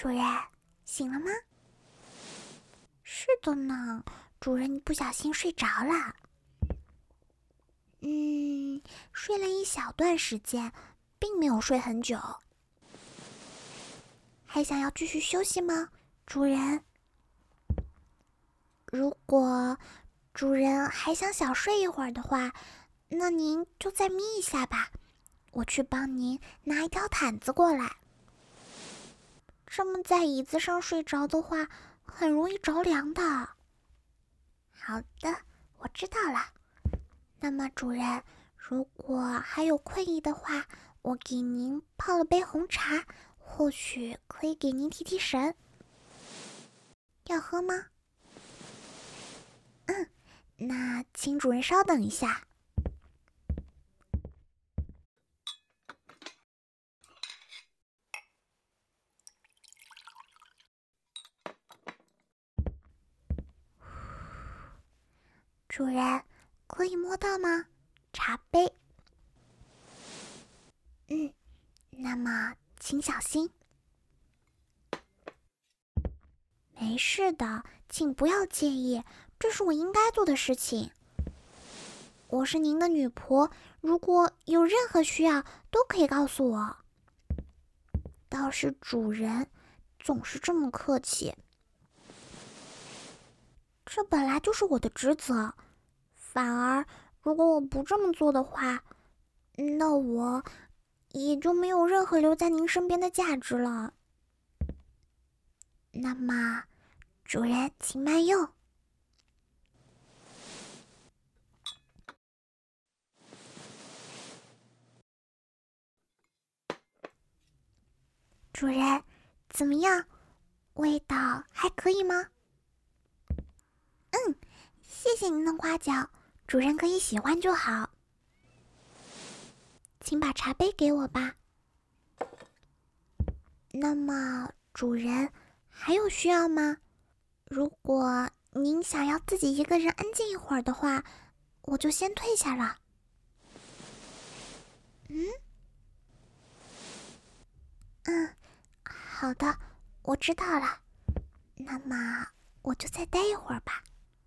主人，醒了吗？是的呢，主人，你不小心睡着了。睡了一小段时间，并没有睡很久。还想要继续休息吗，主人？如果主人还想小睡一会儿的话，那您就再眯一下吧，我去帮您拿一条毯子过来。这么在椅子上睡着的话，很容易着凉的。好的，我知道了。那么主人，如果还有困意的话，我给您泡了杯红茶，或许可以给您提提神。要喝吗？那请主人稍等一下。主人，可以摸到吗？茶杯。那么请小心。没事的，请不要介意，这是我应该做的事情。我是您的女仆，如果有任何需要，都可以告诉我。倒是主人总是这么客气。这本来就是我的职责，反而如果我不这么做的话，那我也就没有任何留在您身边的价值了。那么，主人请慢用。主人，怎么样？味道还可以吗？谢谢您的夸奖，主人可以喜欢就好。请把茶杯给我吧。那么，主人还有需要吗？如果您想要自己一个人安静一会儿的话，我就先退下了。好的，我知道了。那么我就再待一会儿吧。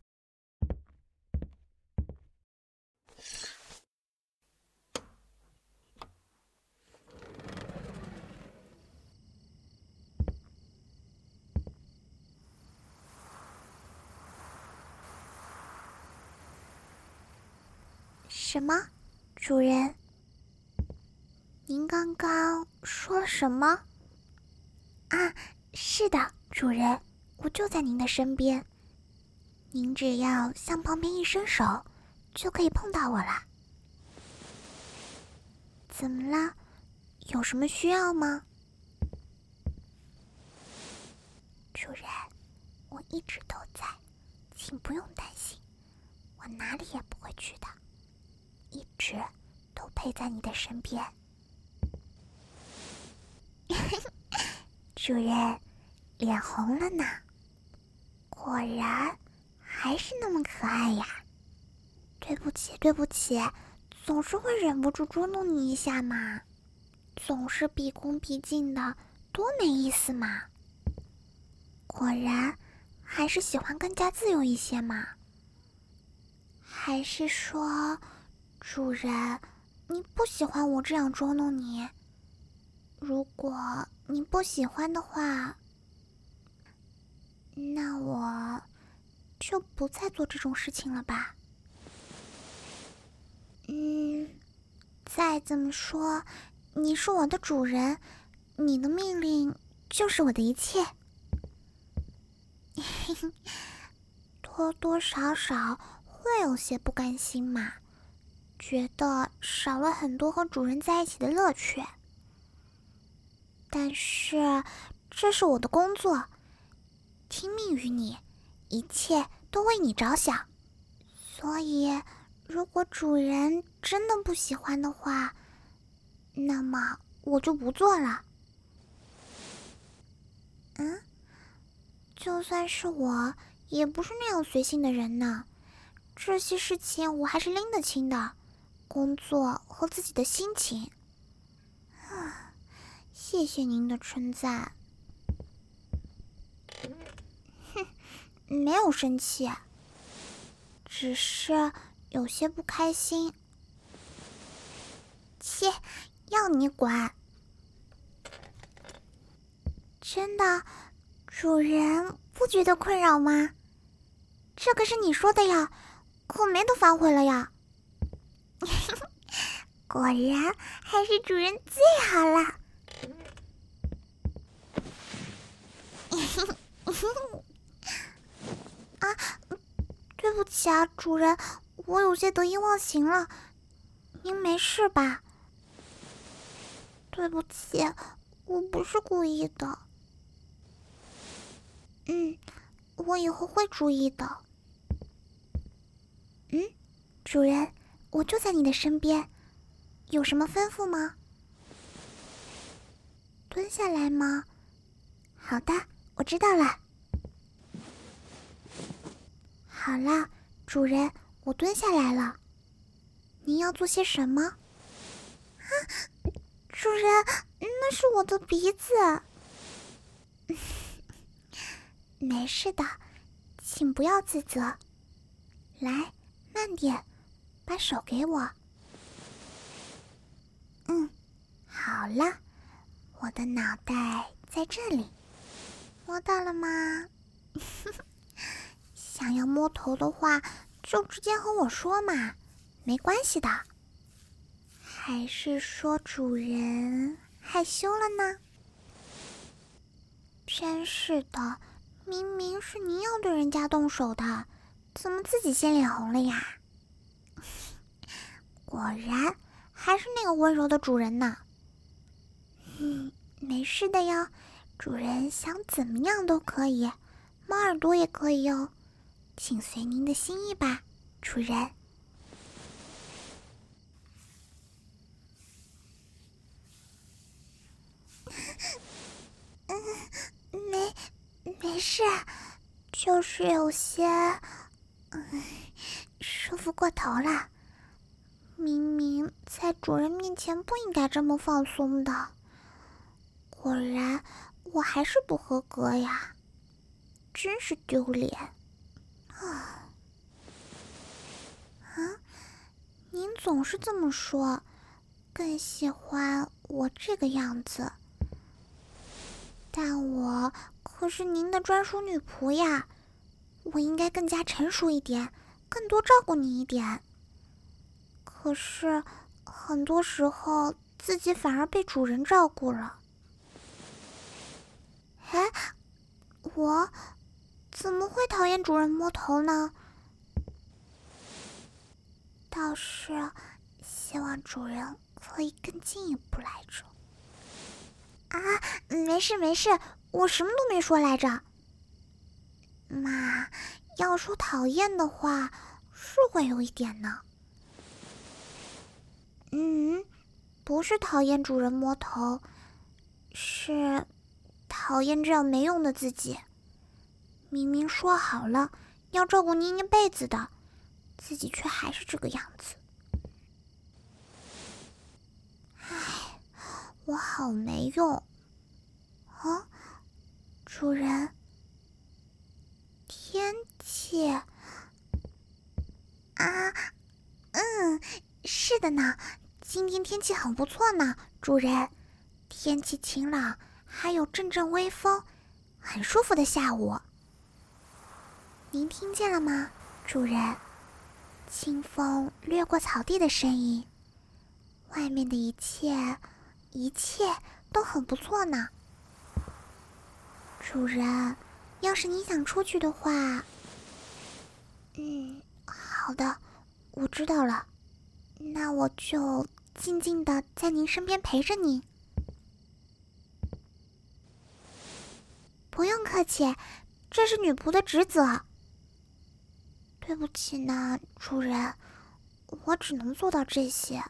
什么？主人？您刚刚说了什么？啊，是的，主人，我就在您的身边。您只要向旁边一伸手，就可以碰到我了。怎么了？有什么需要吗？主人，我一直都在，请不用担心，我哪里也不会去的，一直都陪在你的身边。主人，脸红了呢，果然还是那么可爱呀。对不起，对不起，总是会忍不住捉弄你一下嘛，总是毕恭毕敬的，多没意思嘛。果然还是喜欢更加自由一些嘛。还是说，主人，你不喜欢我这样捉弄你？如果你不喜欢的话，那我就不再做这种事情了吧。再怎么说，你是我的主人，你的命令就是我的一切。多多少少会有些不甘心嘛，觉得少了很多和主人在一起的乐趣。但是这是我的工作，听命于你，一切都为你着想。所以如果主人真的不喜欢的话，那么我就不做了。就算是我，也不是那样随性的人呢。这些事情我还是拎得清的，工作和自己的心情。谢谢您的称赞。 没有生气，只是有些不开心。切，要你管！真的，主人不觉得困扰吗？这可是你说的呀，口没都反悔了呀。果然还是主人最好了。啊，对不起啊，主人，我有些得意忘形了，您没事吧？对不起，我不是故意的。我以后会注意的。主人，我就在你的身边，有什么吩咐吗？蹲下来吗？好的，我知道了。好了，主人，我蹲下来了。您要做些什么？啊，主人，那是我的鼻子。没事的，请不要自责。来，慢点，把手给我。好了，我的脑袋在这里，摸到了吗？想要摸头的话，就直接和我说嘛，没关系的。还是说主人害羞了呢？真是的，明明是您要对人家动手的，怎么自己先脸红了呀？果然还是那个温柔的主人呢。没事的哟，主人想怎么样都可以，猫耳朵也可以哟，请随您的心意吧，主人。没事，就是有些舒服过头了。明明在主人面前不应该这么放松的，果然我还是不合格呀，真是丢脸啊！您总是这么说，更喜欢我这个样子，但我可是您的专属女仆呀，我应该更加成熟一点，更多照顾你一点。可是很多时候自己反而被主人照顾了。哎，我怎么会讨厌主人摸头呢？倒是希望主人可以更进一步来着。啊，没事没事，我什么都没说来着。嘛，要说讨厌的话，是会有一点呢。不是讨厌主人摸头，是讨厌这样没用的自己。明明说好了要照顾您一辈子的，自己却还是这个样子。唉，我好没用。啊，主人，天气啊，是的呢，今天天气很不错呢，主人。天气晴朗，还有阵阵微风，很舒服的下午。您听见了吗，主人？清风掠过草地的声音，外面的一切都很不错呢。主人，要是你想出去的话，好的，我知道了。那我就静静的在您身边陪着您。不用客气，这是女仆的职责。对不起呢，主人，我只能做到这些。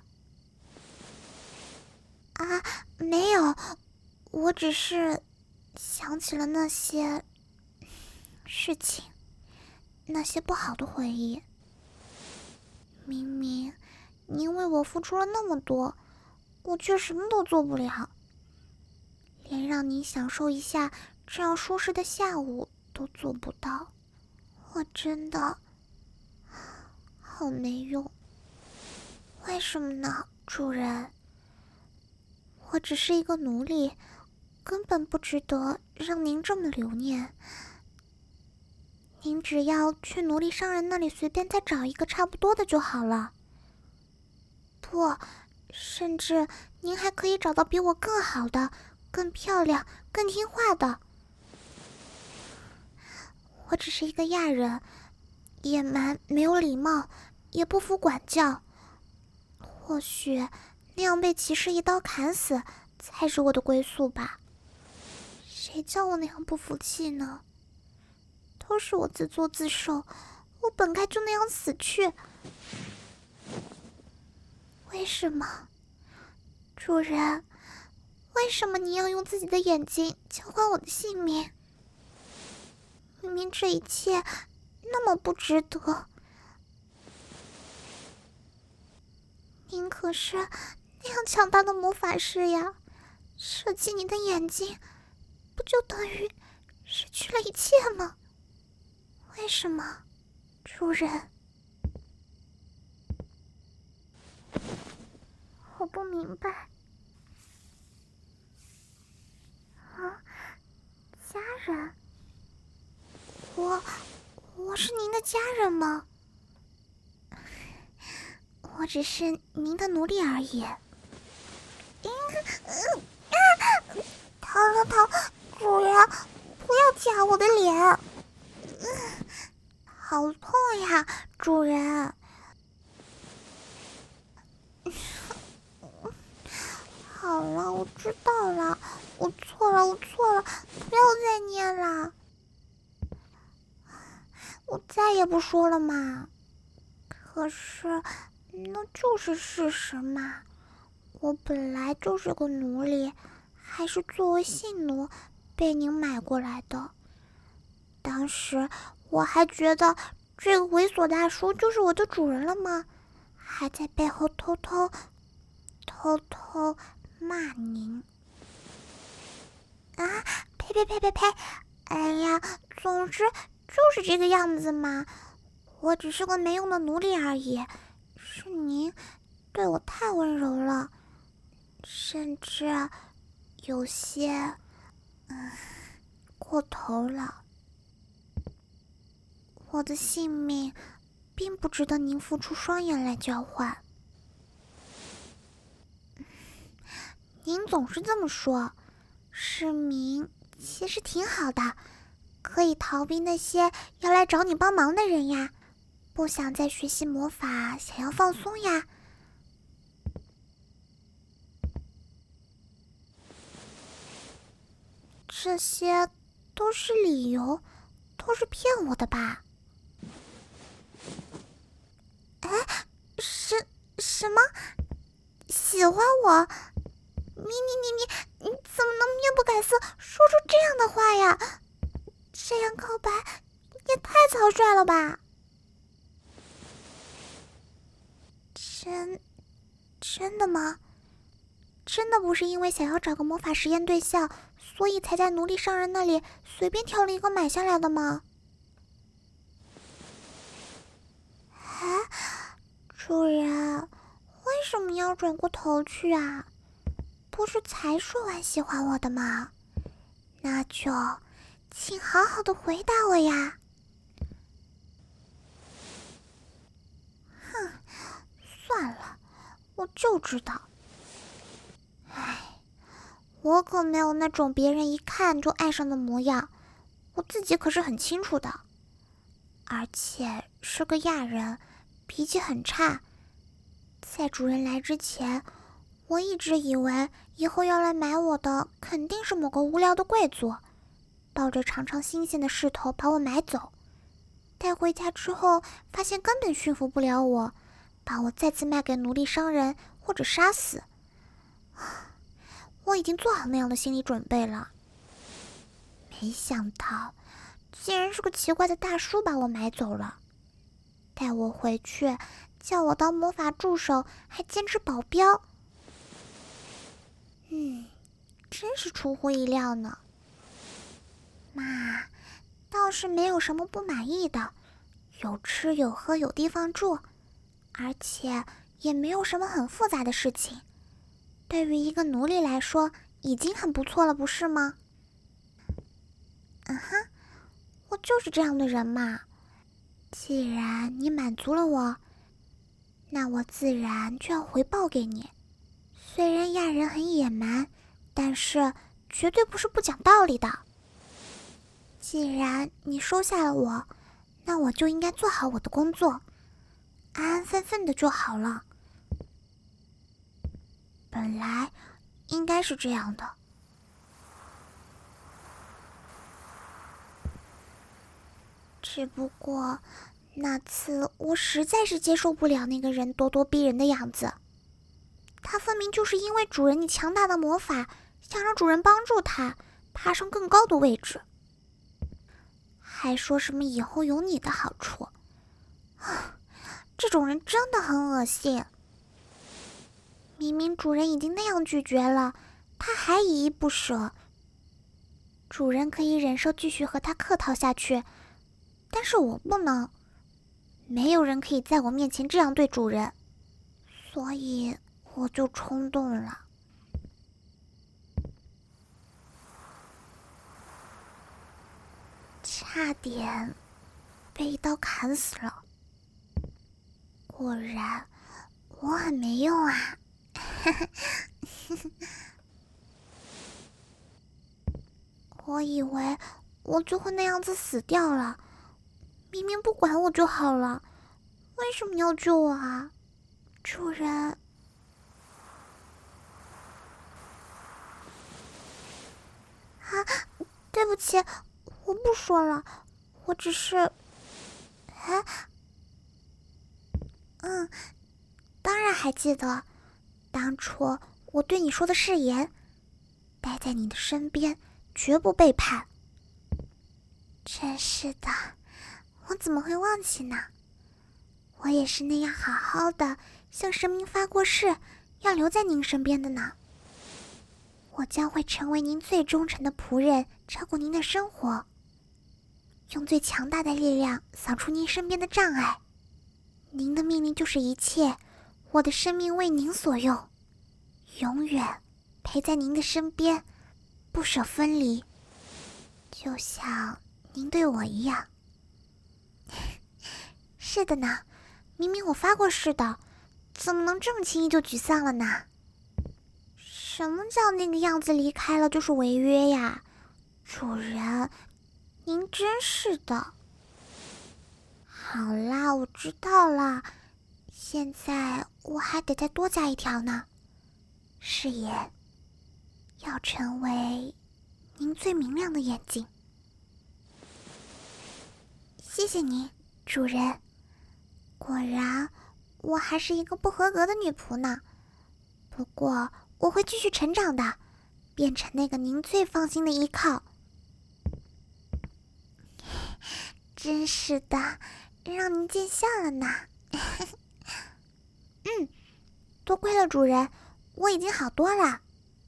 啊，没有，我只是想起了那些事情，那些不好的回忆。明明您为我付出了那么多，我却什么都做不了，连让您享受一下这样舒适的下午都做不到。 我真的好没用。为什么呢，主人？我只是一个奴隶，根本不值得让您这么留念。您只要去奴隶商人那里随便再找一个差不多的就好了。不，甚至您还可以找到比我更好的、更漂亮、更听话的。我只是一个亚人，野蛮、没有礼貌，也不服管教。或许那样被骑士一刀砍死才是我的归宿吧。谁叫我那样不服气呢？都是我自作自受，我本该就那样死去。为什么，主人？为什么你要用自己的眼睛交换我的性命？明明这一切那么不值得。您可是那样强大的魔法师呀，舍弃你的眼睛，不就等于失去了一切吗？为什么，主人？我不明白。啊，家人？我是您的家人吗？我只是您的奴隶而已。疼！主人，不要夹我的脸。好痛呀，主人。好了，我知道了，我错了，不要再念了。我再也不说了嘛。可是，那就是事实嘛。我本来就是个奴隶，还是作为性奴被您买过来的。当时我还觉得这个猥琐大叔就是我的主人了吗？还在背后偷偷骂您。啊！呸！哎呀，总之就是这个样子嘛。我只是个没用的奴隶而已，是您对我太温柔了，甚至有些过头了。我的性命并不值得您付出双眼来交换。您总是这么说，市民其实挺好的，可以逃避那些要来找你帮忙的人呀，不想再学习魔法，想要放松呀。这些都是理由，都是骗我的吧？哎，什么？喜欢我？你怎么能面不改色说出这样的话呀？这样告白也太草率了吧？真的吗？真的不是因为想要找个魔法实验对象，所以才在奴隶商人那里随便挑了一个买下来的吗？哎，主人，为什么要转过头去啊？不是才说完喜欢我的吗？那就请好好的回答我呀。哼，算了，我就知道。唉，我可没有那种别人一看就爱上的模样，我自己可是很清楚的。而且是个亚人，脾气很差。在主人来之前，我一直以为以后要来买我的肯定是某个无聊的贵族，抱着尝尝新鲜的势头把我买走。带回家之后，发现根本驯服不了我，把我再次卖给奴隶商人或者杀死。我已经做好那样的心理准备了。没想到，竟然是个奇怪的大叔把我买走了，带我回去，叫我当魔法助手，还兼职保镖。真是出乎意料呢。嘛，倒是没有什么不满意的， 有吃有喝有地方住，而且也没有什么很复杂的事情。对于一个奴隶来说，已经很不错了，不是吗？我就是这样的人嘛。既然你满足了我，那我自然就要回报给你。虽然亚人很野蛮，但是绝对不是不讲道理的。既然你收下了我，那我就应该做好我的工作，安安分分的就好了。本来应该是这样的。只不过那次我实在是接受不了那个人咄咄逼人的样子。他分明就是因为主人你强大的魔法，想让主人帮助他爬上更高的位置，还说什么以后有你的好处。这种人真的很恶心。明明主人已经那样拒绝了，他还依依不舍。主人可以忍受继续和他客套下去，但是我不能。没有人可以在我面前这样对主人，所以我就冲动了。差点被一刀砍死了。果然我很没用啊。我以为我就会那样子死掉了，明明不管我就好了，为什么要救我啊，主人？对不起，我不说了，我只是……当然还记得，当初我对你说的誓言，待在你的身边，绝不背叛。真是的，我怎么会忘记呢？我也是那样好好的向神明发过誓，要留在您身边的呢。我将会成为您最忠诚的仆人，照顾您的生活，用最强大的力量扫除您身边的障碍。您的命令就是一切，我的生命为您所用，永远陪在您的身边，不舍分离，就像您对我一样。是的呢，明明我发过誓的，怎么能这么轻易就沮丧了呢？什么叫那个样子离开了就是违约呀？主人，您真是的。好啦，我知道了。现在我还得再多加一条呢，誓言要成为您最明亮的眼睛。谢谢您，主人。果然，我还是一个不合格的女仆呢。不过，我会继续成长的，变成那个您最放心的依靠。真是的，让您见笑了呢。多亏了主人，我已经好多了。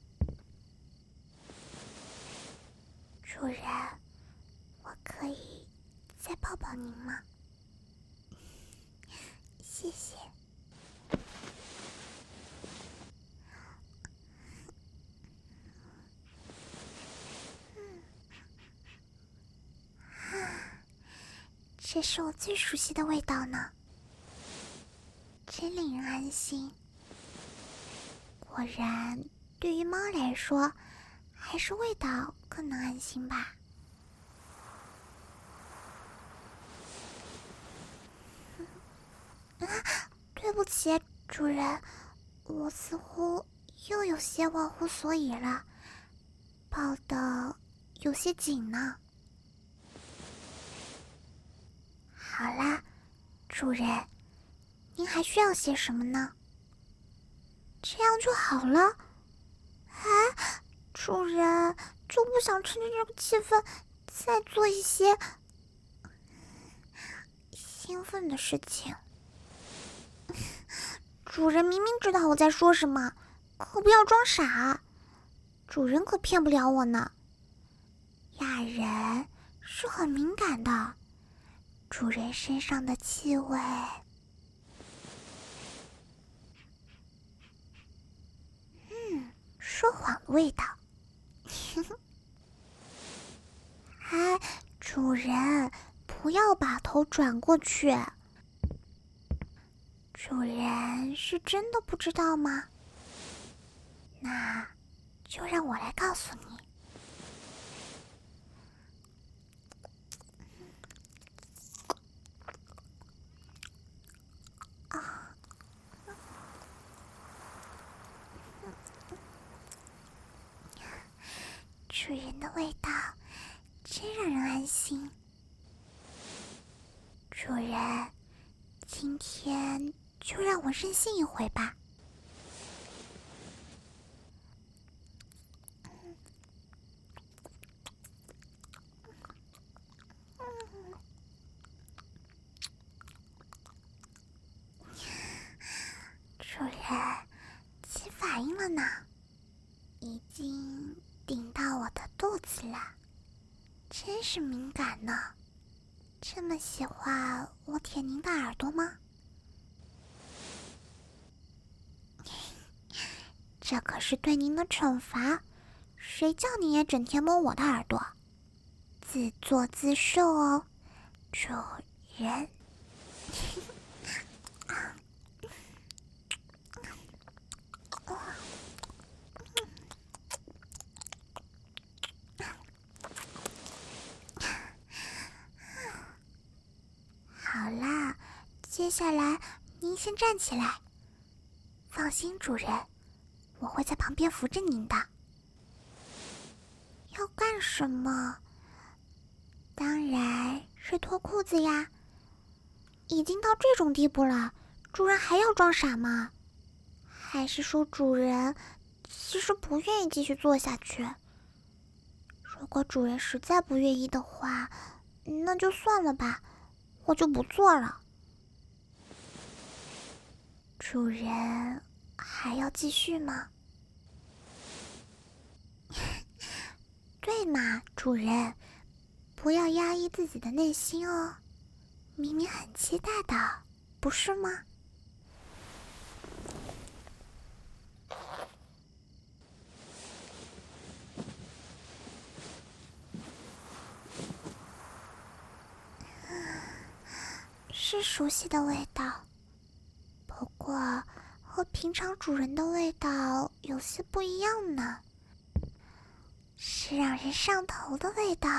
主人，我可以再抱抱您吗？谢谢。这是我最熟悉的味道呢，真令人安心。果然，对于猫来说，还是味道更能安心吧。对不起，主人，我似乎又有些忘乎所以了，抱得有些紧呢。好啦，主人，您还需要些什么呢？这样就好了。主人，就不想趁着这个气氛再做一些兴奋的事情。主人明明知道我在说什么，可不要装傻。主人可骗不了我呢。亚人是很敏感的， 主人身上的气味。说谎的味道。哎，主人，不要把头转过去。主人是真的不知道吗？那就让我来告诉你。主人的味道真让人安心。主人，今天就让我任性一回吧。主人，起反应了呢，已经顶到我的肚子了，真是敏感呢。这么喜欢我舔您的耳朵吗？这可是对您的惩罚，谁叫你也整天摸我的耳朵？自作自受哦，主人。好啦，接下来您先站起来。放心，主人，我会在旁边扶着您的。要干什么？当然是脱裤子呀。已经到这种地步了，主人还要装傻吗？还是说主人其实不愿意继续做下去？如果主人实在不愿意的话，那就算了吧，我就不做了。主人还要继续吗？对嘛，主人，不要压抑自己的内心哦，明明很期待的，不是吗？是熟悉的味道，不过和平常主人的味道有些不一样呢，是让人上头的味道。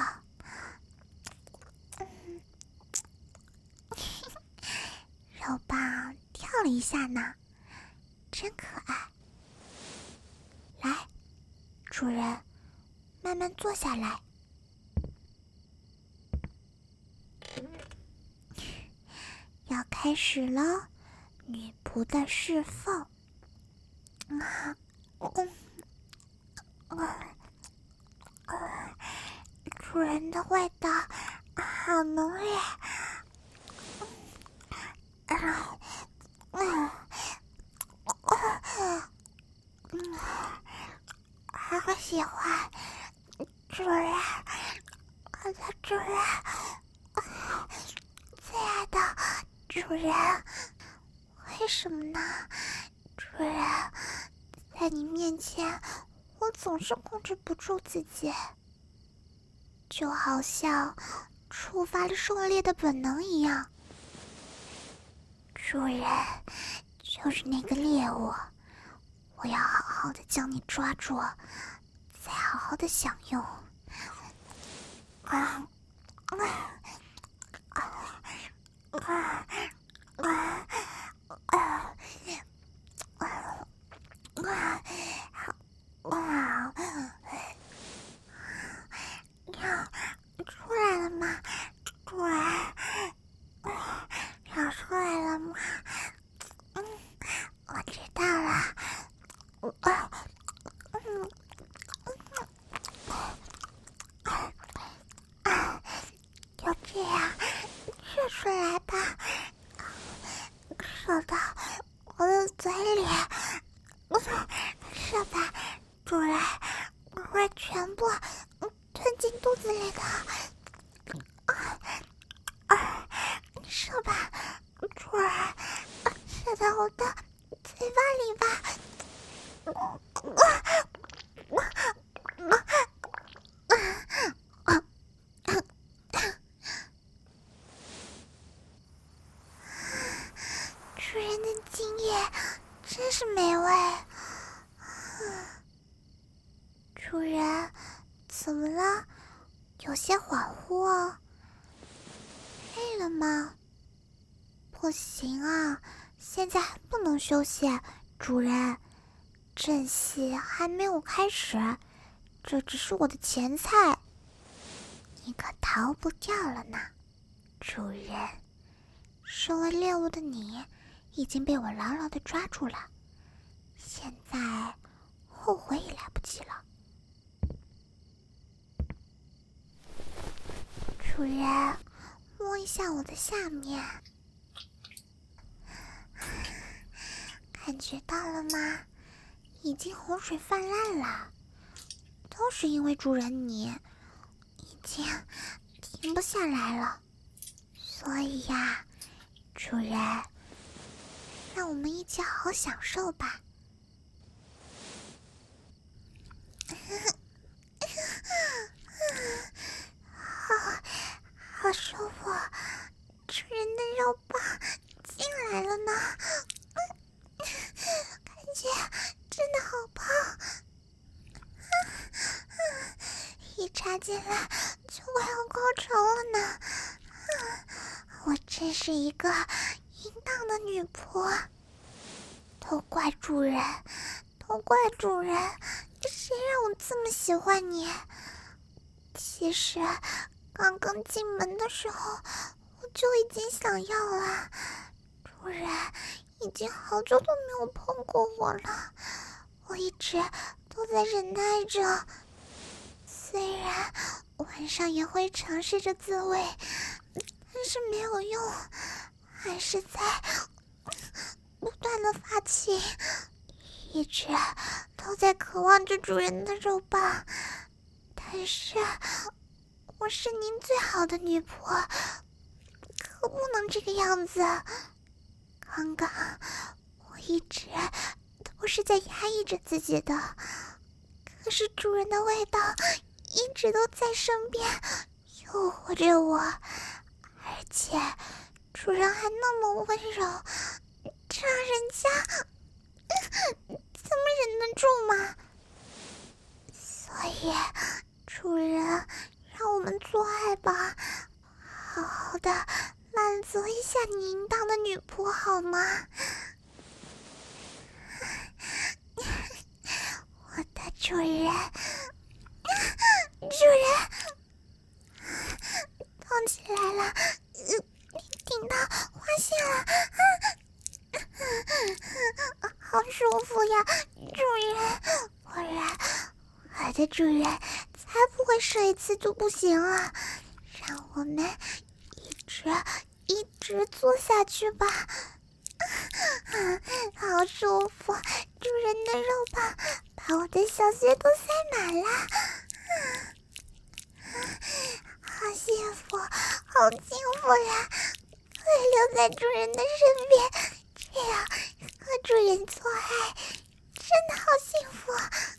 肉棒跳了一下呢，真可爱。来，主人，慢慢坐下来。要开始了，女仆的侍奉。主人的味道好浓烈。好喜欢主人，我的主人，最爱的主人。为什么呢？主人，在你面前我总是控制不住自己，就好像触发了狩猎的本能一样。主人就是那个猎物，我要好好的将你抓住，再好好的享用。出来了吗，主人？要出来了吗？我知道了。就这样射出来吧，射到我的嘴里。射吧，主人，我会全部吞进肚子里的。 是美味。主人，怎么了？有些恍惚哦。累了吗？不行啊，现在还不能休息，主人。正戏还没有开始，这只是我的前菜，你可逃不掉了呢，主人。身为猎物的你，已经被我牢牢地抓住了，现在后悔也来不及了。主人，摸一下我的下面，感觉到了吗？已经洪水泛滥了，都是因为主人你已经停不下来了。所以呀，主人，让我们一起好好享受吧。好舒服，主人的肉棒进来了呢，感觉真的好棒，一插进来就快要高潮了呢。我真是一个淫荡的女仆，都怪主人，都怪主人，谁让我这么喜欢你？其实刚刚进门的时候我就已经想要了，主人已经好久都没有碰过我了，我一直都在忍耐着，虽然晚上也会尝试着自慰，但是没有用，还是在不断的发情，一直都在渴望着主人的肉棒，但是我是您最好的女仆，可不能这个样子。刚刚我一直都是在压抑着自己的，可是主人的味道一直都在身边诱惑着我，而且主人还那么温柔，这让人家怎么忍得住嘛？所以主人，让我们做爱吧，好好的满足一下你淫荡的女仆好吗？我的主人，主人，动起来了，顶到花线了，好舒服呀，主人。果然，我的主人才不会射一次就不行啊！让我们一直做下去吧。好舒服，主人的肉棒把我的小穴都塞满了，好幸福，好幸福呀！可以留在主人的身边，这样和主人做爱真的好幸福。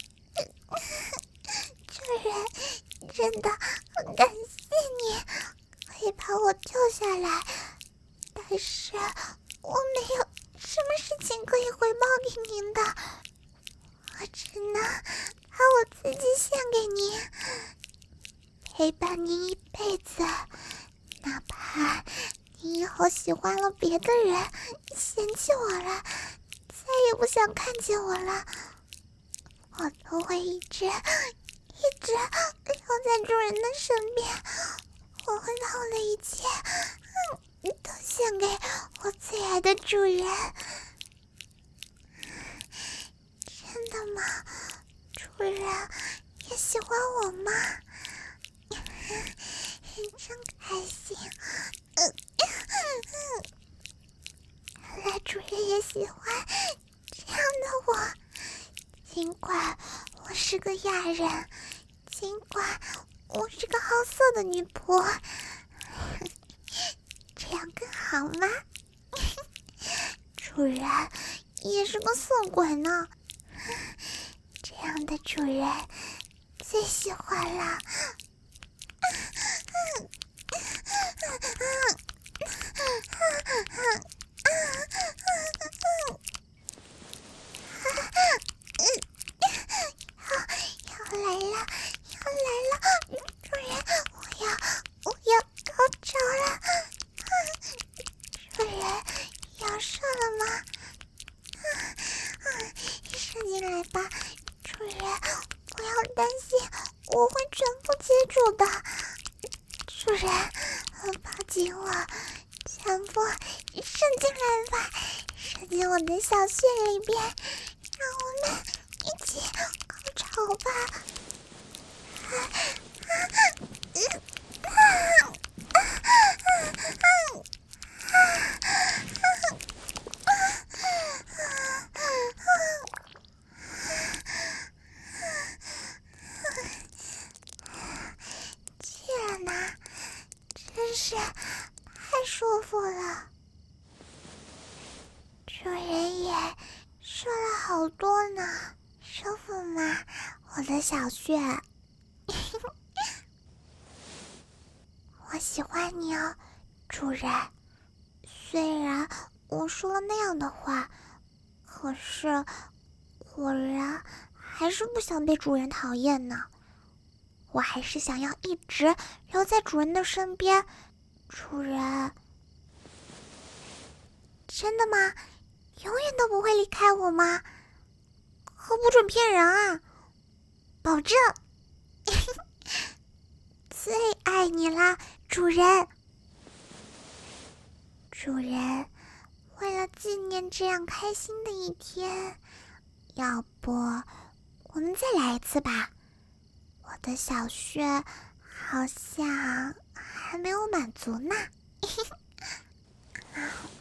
主人，真的很感谢你可以把我救下来，但是我没有什么事情可以回报给您的，我只能把我自己献给您，陪伴您一辈子，哪怕您以后喜欢了别的人，嫌弃我了，再也不想看见我了，我都会一直留在主人的身边，我会把我的一切都献给我最爱的主人。真的吗？主人也喜欢我吗？真开心。原来主人也喜欢这样的我，尽管我是个亚人，尽管我是个好色的女仆，这样更好吗？主人也是个色鬼呢，这样的主人最喜欢了。 住的。主人，抱紧我，全部伸进来吧，伸进我的小穴里边，让我们一起高潮吧。天哪，真是太舒服了。主人也说了好多呢，舒服吗？我的小穴。我喜欢你哦，主人。虽然我说了那样的话，可是果然还是不想被主人讨厌呢。我还是想要一直留在主人的身边。主人，真的吗？永远都不会离开我吗？可不准骗人啊！保证。最爱你啦，主人。主人，为了纪念这样开心的一天，要不我们再来一次吧？我的小穴好像还没有满足呢。